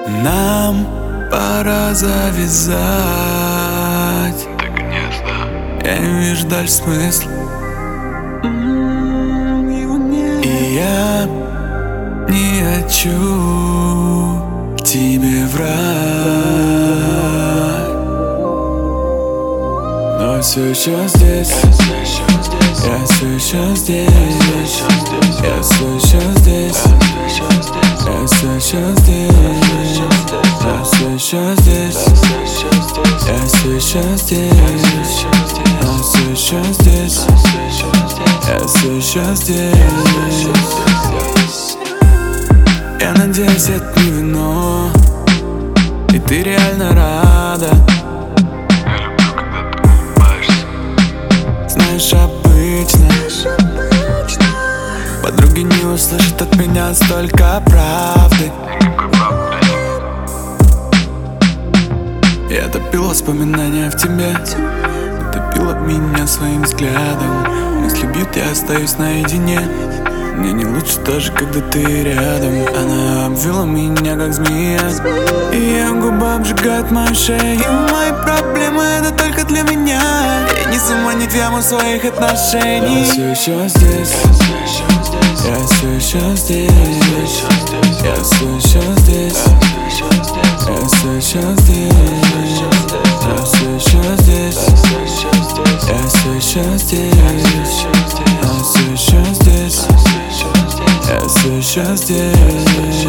Нам пора завязать. Ты гнезда. Я не вижу дальше смысла. И я не хочу тебе врать, но все еще здесь. Я все еще здесь. Я все еще здесь. Я все еще здесь. Я все еще здесь. Я все еще здесь. Я все еще здесь. Я все еще здесь. Я надеюсь, это не вино, и ты реально рада. Я люблю, когда ты улыбаешься. Знаешь, обычно подруги не услышат от меня столько правды. Никакой правды нет. Я топил воспоминания в тебе, ты топила меня своим взглядом. Мысли бьют, я остаюсь наедине. Мне не лучше даже, когда ты рядом. Она обвила меня, как змея, и ее губа обжигает мою шею. Мои проблемы — это только для меня. Я не заманить в яму своих отношений. Я все еще здесь. Я все еще здесь. Я все еще здесь. Я все еще здесь. Я все еще здесь. Я все еще здесь. Я все еще здесь. Я все еще здесь.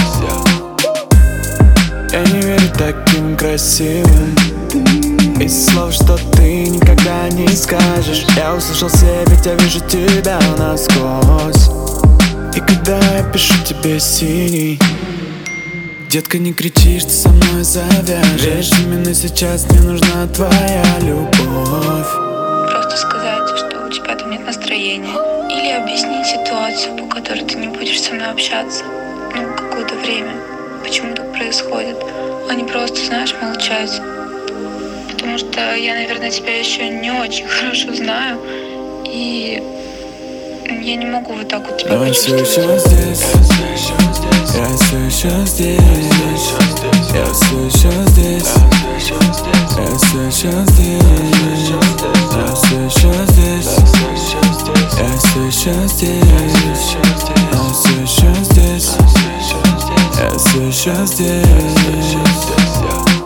Я не верю таким красивым из слов, что ты никогда не скажешь. Я услышал себе, я вижу тебя насквозь. И когда я пишу тебе синий, детка, не кричи, что со мной завяжешь. Именно сейчас мне нужна твоя любовь. Просто сказать, что у тебя там нет настроения. Или объяснить ситуацию, по которой ты не будешь со мной общаться. Какое-то время. Почему так происходит. А не просто, знаешь, молчать. Потому что я, наверное, тебя еще не очень хорошо знаю. И я не могу вот так вот тебя почувствовать. Я все еще здесь. Я все еще здесь. Я все еще здесь. Я все еще здесь. Я все еще здесь. Я все еще здесь. Я все еще здесь. Я все еще здесь.